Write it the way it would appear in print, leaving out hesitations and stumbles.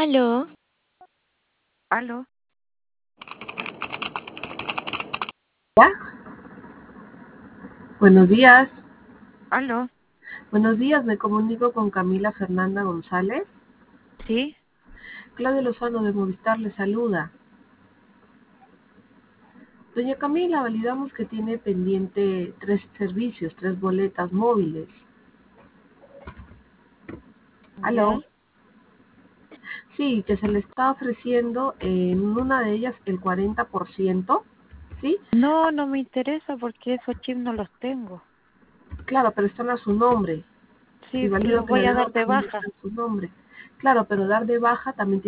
Aló, ¿Aló? ¿Ya? Buenos días. ¿Aló? Buenos días, me comunico con Camila Fernanda González. ¿Sí? Claudio Lozano de Movistar le saluda. Doña Camila, validamos que tiene pendiente 3 servicios, 3 boletas móviles. ¿Ya? ¿Aló? Sí, que se le está ofreciendo en una de ellas el 40%, ¿sí? No, no me interesa porque esos chips no los tengo. Claro, pero están a su nombre. Y Sí, valido los que la voy a deuda dar de también está baja. a su nombre. Claro, pero dar de baja también